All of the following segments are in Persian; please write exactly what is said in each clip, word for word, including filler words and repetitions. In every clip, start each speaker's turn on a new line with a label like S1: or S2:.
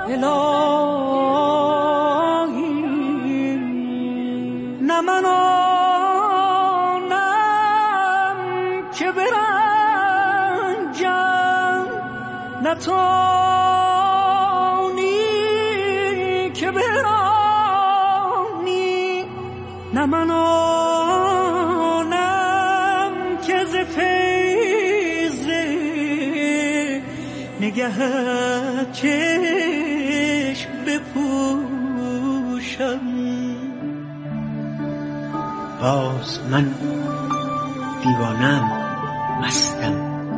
S1: الهی نه من آنم که برنجم نه تانی که برانی نه من آنم که ز فیض نگهت چشم بپوشم.
S2: باز من دیوانم مستم،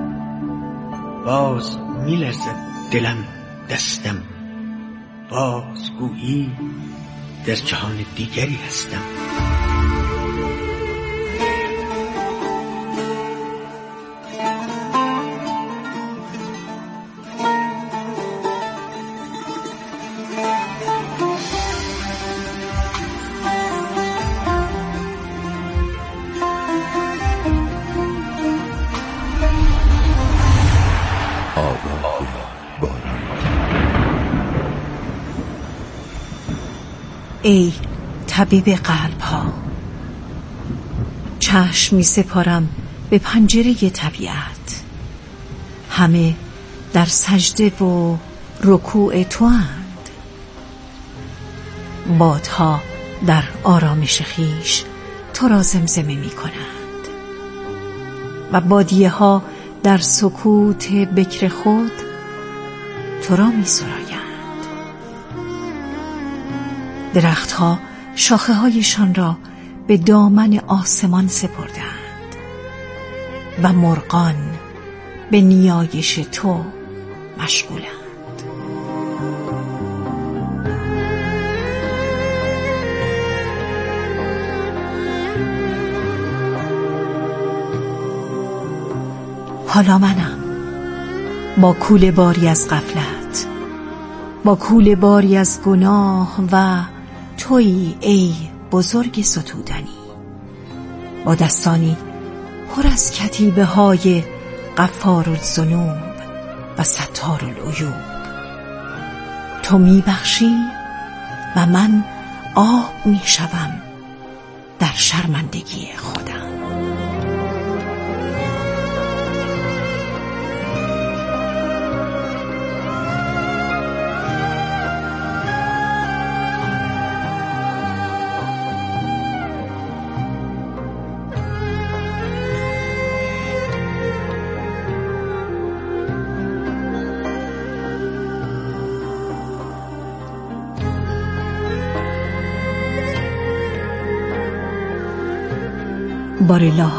S2: باز میلرزد دلم دستم، باز گویی در جهان دیگری هستم.
S3: ای طبیب قلب ها، چشم می سپارم به پنجره طبیعت. همه در سجده و رکوع تو اند. بادها در آرامش خویش تو را زمزمه می کنند و بادیه ها در سکوت بکر خود تو را می سرایند. درختها شاخه هایشان را به دامن آسمان سپردند و مرغان به نیایش تو مشغولند. حالا منم با کوله باری از غفلت، با کوله باری از گناه و تویی ای بزرگ ستودنی، با دستانی پر از کتیبه های غفار الذنوب و ستار العیوب. تو می بخشی و من آب می شوم در شرمندگی خودم. بارالله،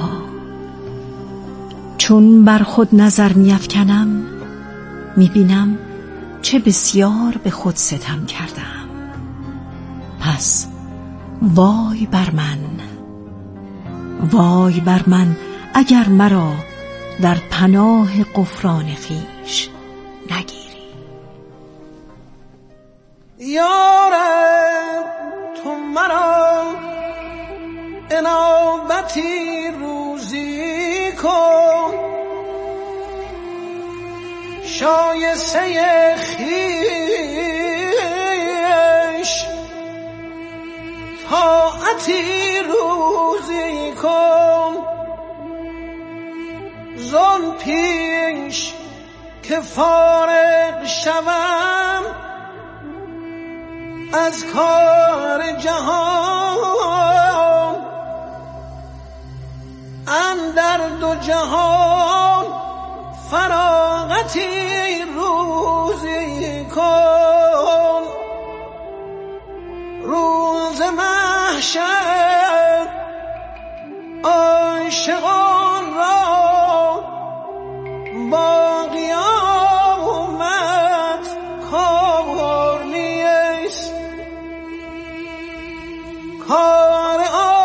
S3: چون بر خود نظر می‌افکنم می‌بینم چه بسیار به خود ستم کردم. پس وای بر من، وای بر من اگر مرا در پناه غفران خویش نگیری.
S1: یا رب تو مرا انابتی روزی کن، شایسته خویش طاعتی روزی کن. زان پیش که فارغ شوم از کار جهان، اندر دو جهان فراغتی روزی کن. روز محشر عاشقان را با قیامت کار نیست. کار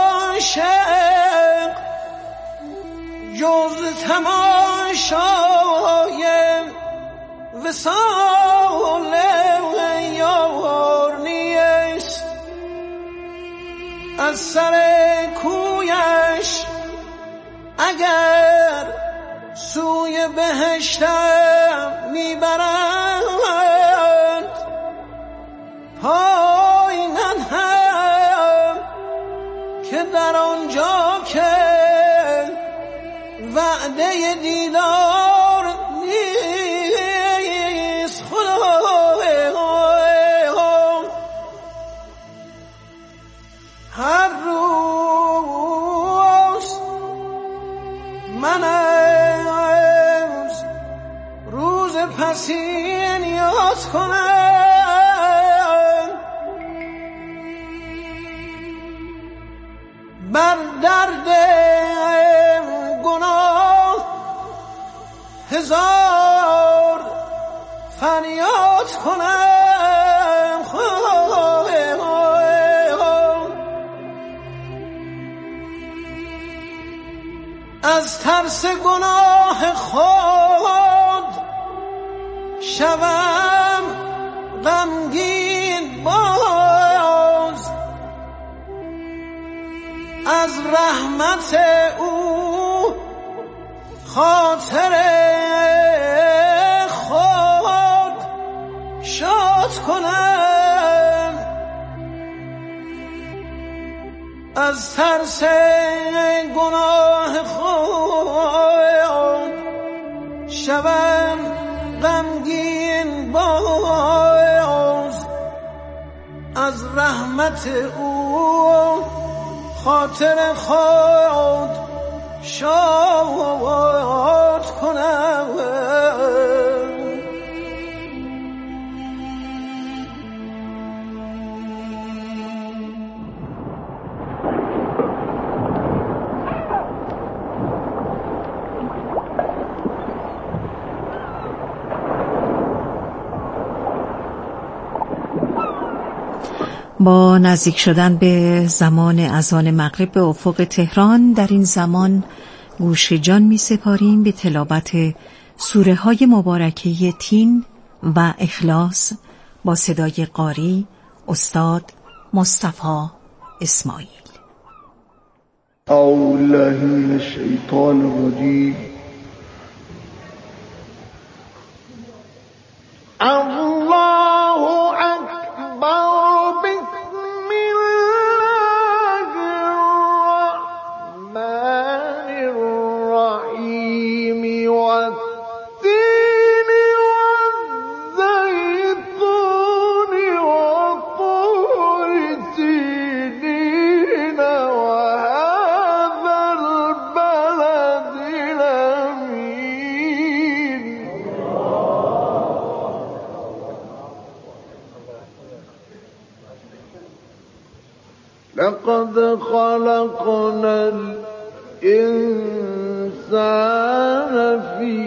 S1: عاشق جز تماشای وصال یار نیست. از سر کویش اگر سوی بهشتم میبرند، وعده دیدار نیست خدایا، هر روز من از روز پسین یاد کنم، بر درد گناه هزار فریاد کنم خدایا، از ترس گناه خود شوم غمگین باز، از رحمت او خاطر خود شاد کنم، از ترس گناه خود شوم غمگین باز، از رحمت او خاطر خود شاد کنم.
S3: با نزدیک شدن به زمان اذان مغرب به افق تهران، در این زمان گوش جان می سپاریم به تلاوت سوره های مبارکه تین و اخلاص با صدای قاری استاد مصطفی اسماعیل.
S4: اعوذ بالله من الشیطان الرجیم. الله اکبر. لقد خلقنا الإنسان في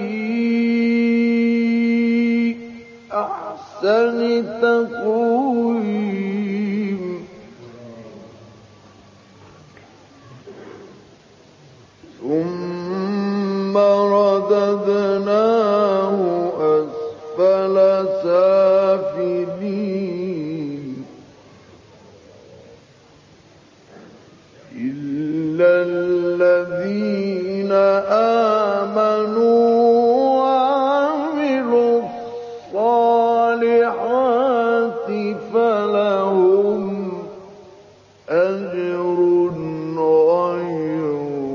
S4: أحسن تقويم ثم رددناه أسفل سافلين إلا الذين آمنوا وعملوا الصالحات فلهم أجر غير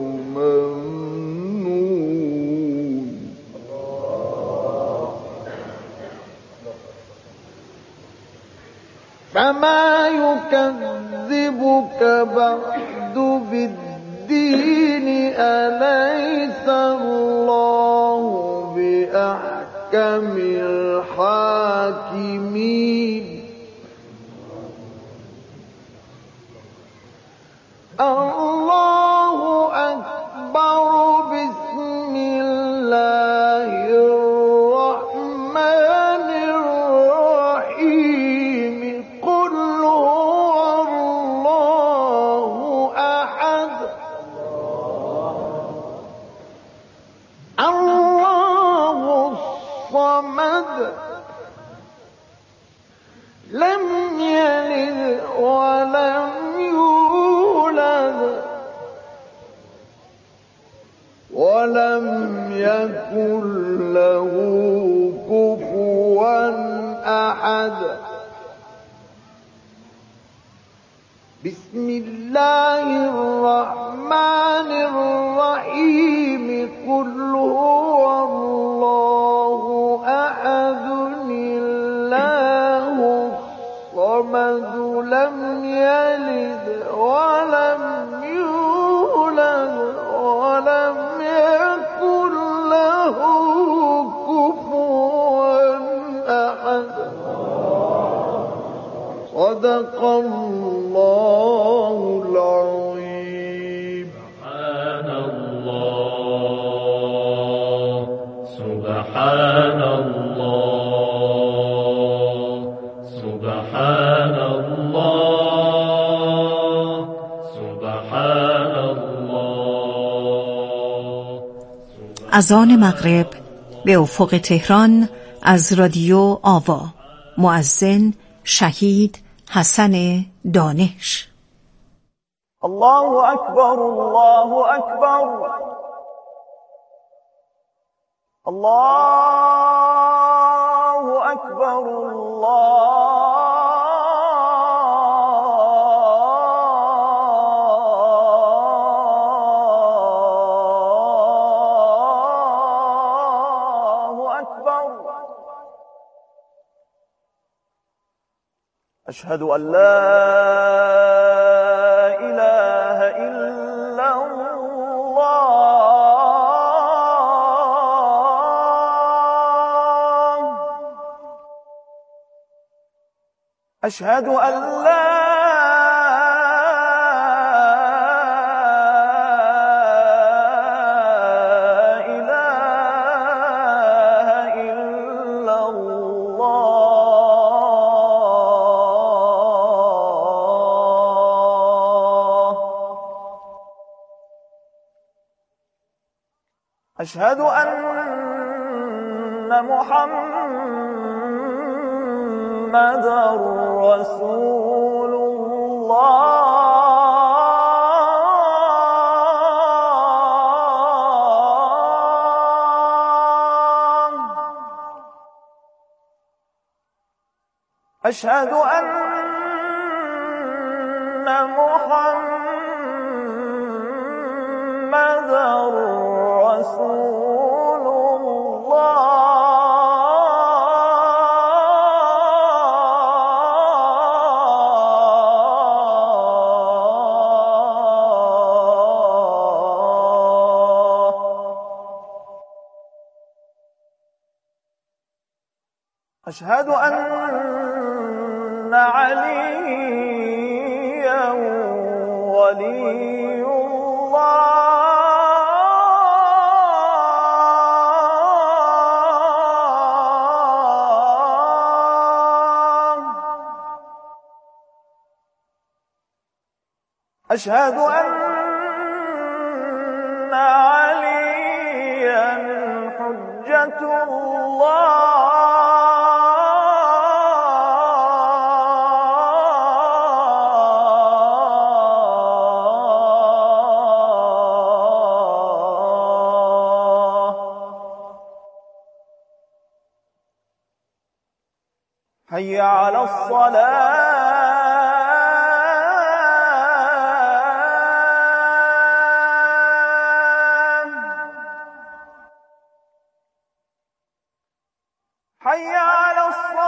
S4: ممنون. فما يكذبك بعد بالدين أليس الله بأحكم الحاكمين. الله أكبر. بسم الله الرحمن الرحيم. قل هو الله أحد الله الصمد لم يلد ولم يولد ولم يكن له كفوا أحد. بسم الله الرحمن الرحيم. صدق الله العظيم.
S5: سبحان الله سبحان الله سبحان الله سبحان الله.
S3: اذان مغرب به افق تهران از رادیو آوا. مؤذن شهید حسن دانش.
S4: الله اکبر الله اکبر الله اکبر الله اکبر. اشهد ان لا اله الا الله. اشهد ان لا اله الا الله. أشهد أن محمدًا رسول الله. أشهد أن محمدًا رسول الله. أشهد أن عليا ولي الله. أشهد أن عليا حجة الله. حي على الصلاة. حي على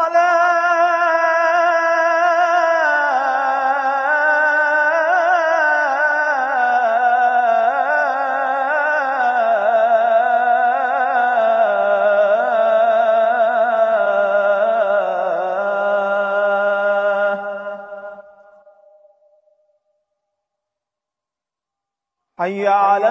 S4: الصلاة. حي على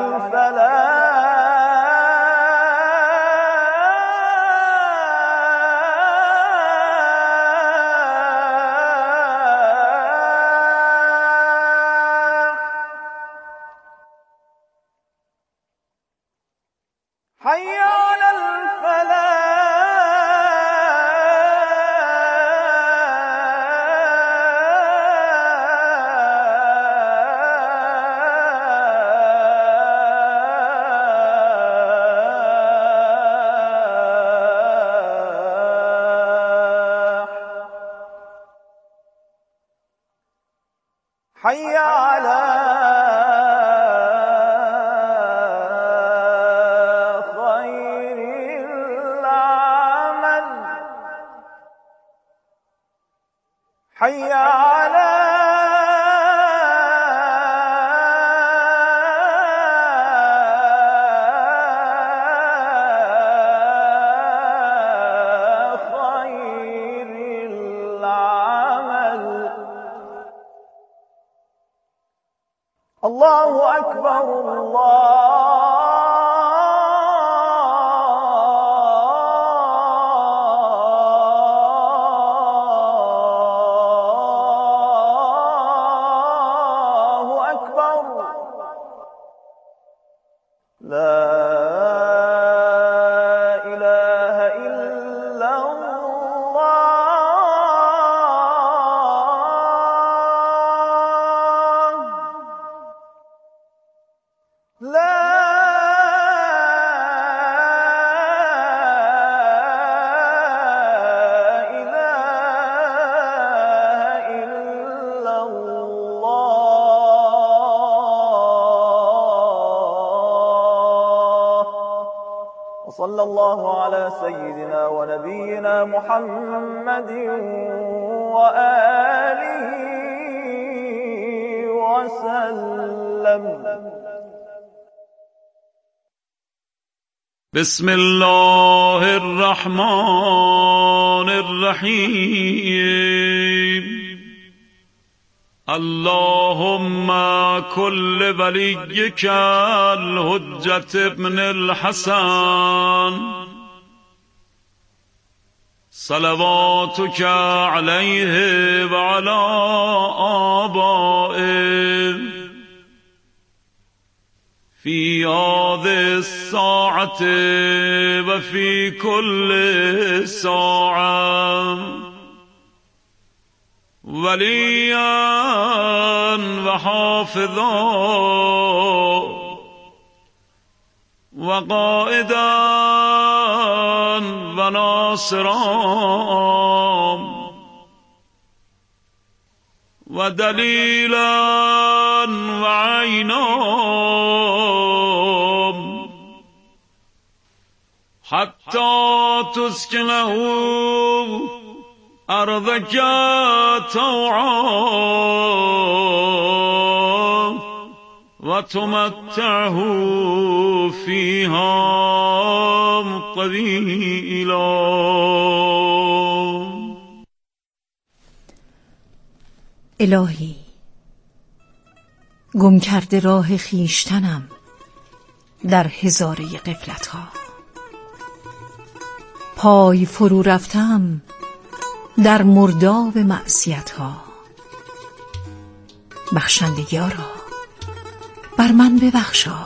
S4: الفلاح. حي على الفلاح. حي على خير العمل. حي على خير العمل. الله اکبر الله اکبر. لا اله الا الله. لا اله الا الله. وصلى الله على سيدنا ونبينا محمد وآله وسلم.
S6: بسم الله الرحمن الرحیم. اللهم كل وليك الحجة ابن الحسن صلواتك عليه وعلى آبائه في هذه الساعة وفي كل ساعة وليا وحافظا وقائدا وناصرا ودليلا وعينا حتى تسكنه أرضك طوعا وتمتعه فيها طويلا.
S3: الهی، گم کرده راه خیشتنم در هزاره غفلت ها. پای فرو رفتم در مرداب معصیت ها. بخشندگیارا بر من ببخشای.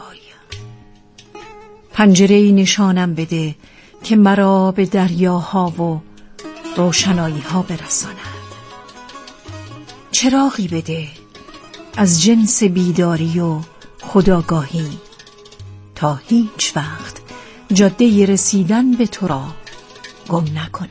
S3: پنجره‌ای نشانم بده که مرا به دریاها و روشنایی ها برساند. چراغی بده از جنس بیداری و خودآگاهی تا هیچ وقت جاده رسیدن به تو را گم نکنم.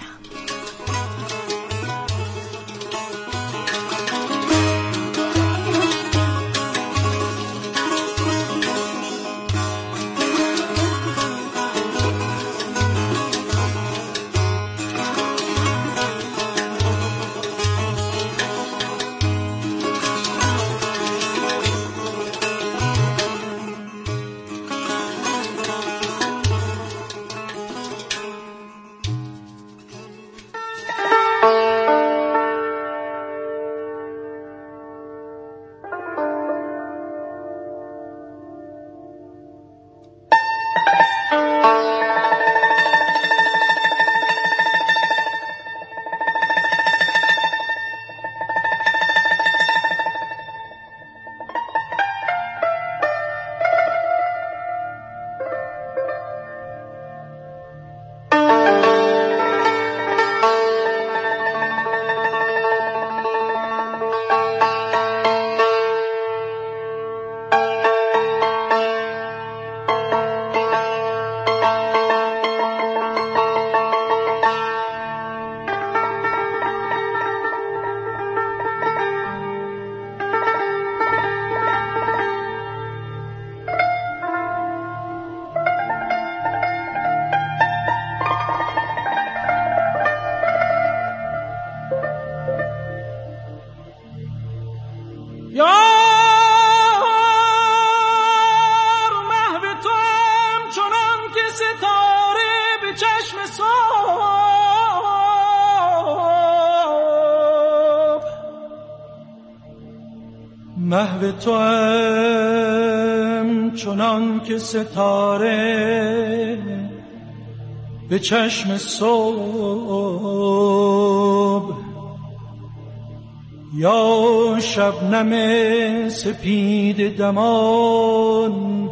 S1: محو تو هم چنان که ستاره به چشم صبح یا شبنم سپید دمان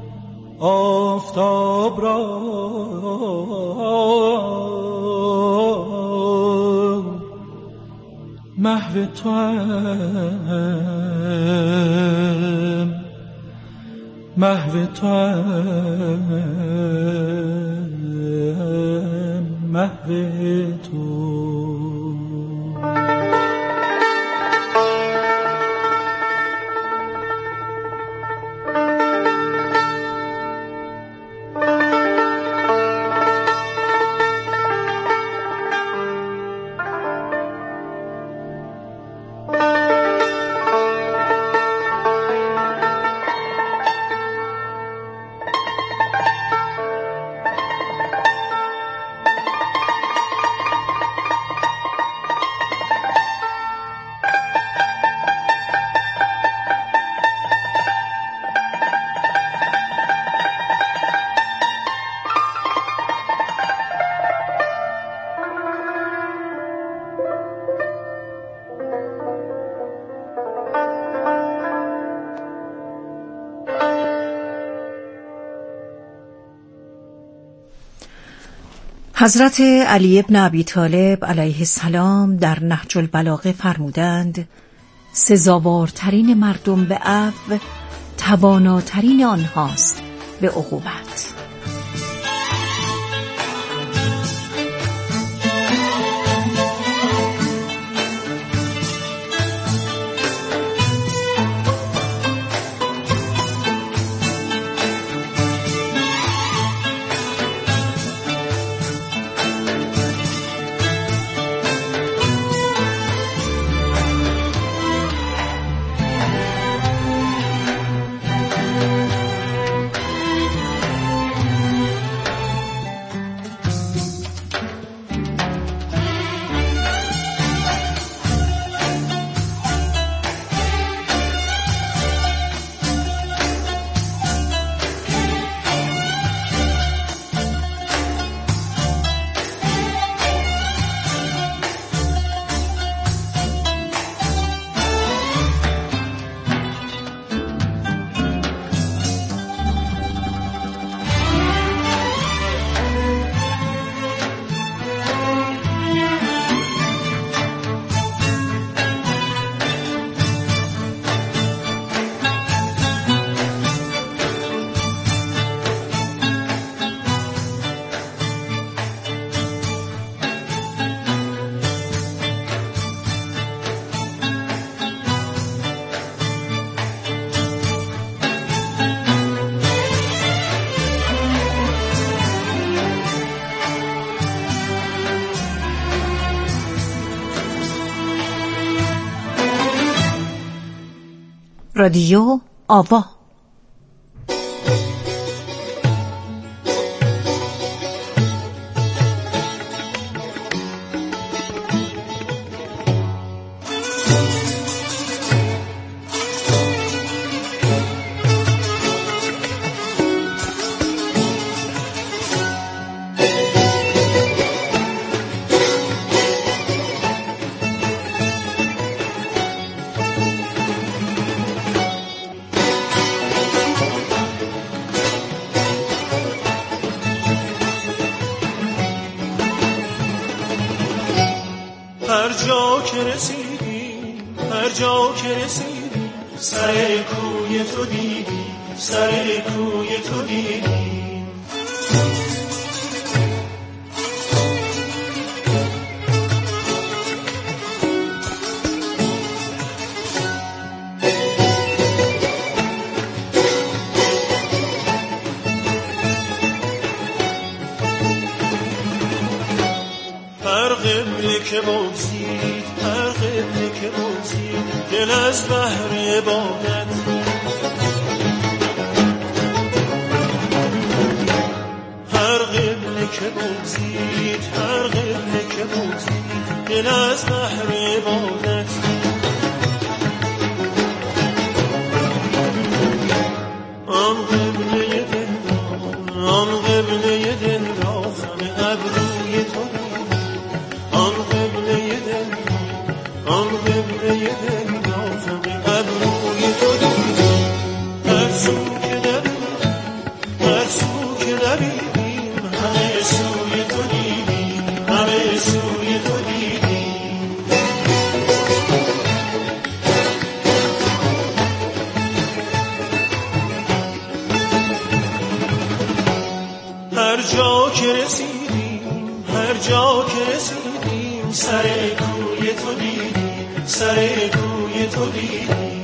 S1: آفتاب را محو تو هم محو تو هم محو تو.
S3: حضرت علی ابن ابی طالب علیه السلام در نهج البلاغه فرمودند سزاوارترین مردم به عفو تواناترین آنهاست به عقوبت. رادیو آوا.
S1: هر جا که رسیدی هر جا که رسیدی سر کوی تو دیدی سر کوی تو دیدی هر قبله که بگذید هر قبله که بگذید دل از بحر عبادت هر قبله که بگذید هر قبله که بگذید دل از بحر عبادت هر جا که رسیدیم هر جا که رسیدیم سر کوی تو دیدیم سر کوی تو دیدیم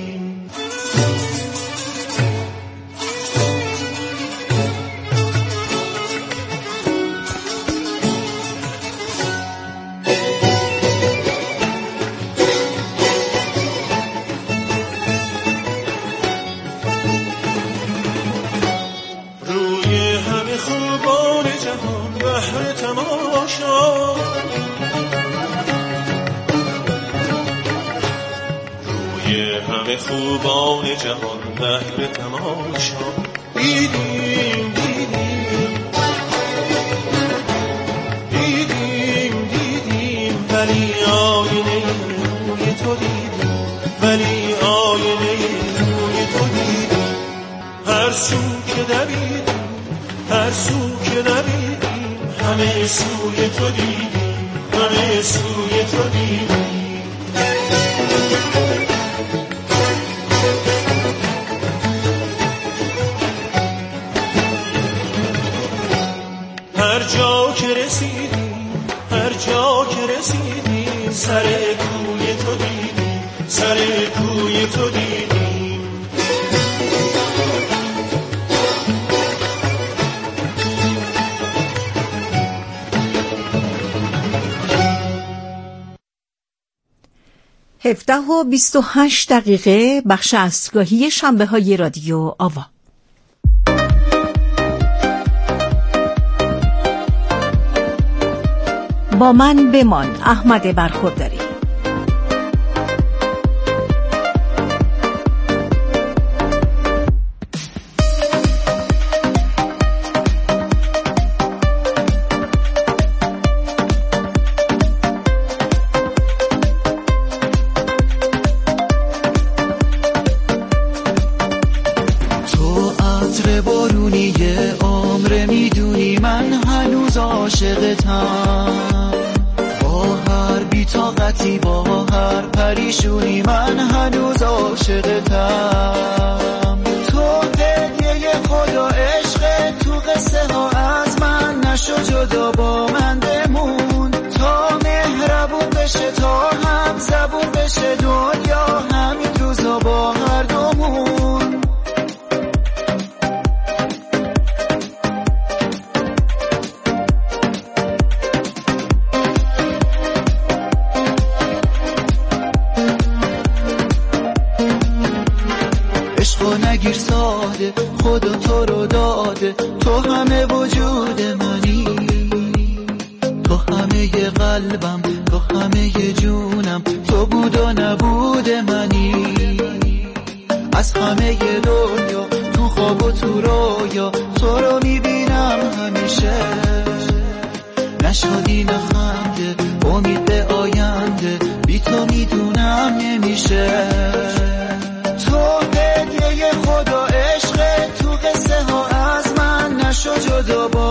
S1: خوبان جهان بهر تماشا دیدیم دیدیم دیدیم دیدیم ولی آینه روی تو دیدیم ولی آینه روی تو دیدیم هر سو که دویدیم هر سو که دویدیم همه سوی تو دیدیم همه سوی تو دیدیم هر جا که رسیدیم هر جا که رسیدیم سر کوی تو دیدیم سر کوی تو دیدیم
S3: هفده و بیست و هشت دقیقه بخش اصرگاهی شنبه های رادیو آوا. با من بمان. احمد برخورداری.
S7: تو عطر بارونی عمر میدونی من هنوز عاشقتم طاقتی با هر پریشونی من هنوز عاشقتم تو هدیه خدا عشق تو قصه ها از من نشو جدا با من بمون تا مهربون بشه تا هم زبون بشه دنیا همین روزا با هر دومون نگیر ساده خدا تو رو داده تو همه وجود منی تو همه قلبم تو همه جونم تو بود و نبود منی از همه دنیا تو خواب و تو رویا تو رو میبینم همیشه نشادی نخنده امید به آینده بی تو میدونم نمیشه خدا عشق تو قصه ها از من نشو جدا با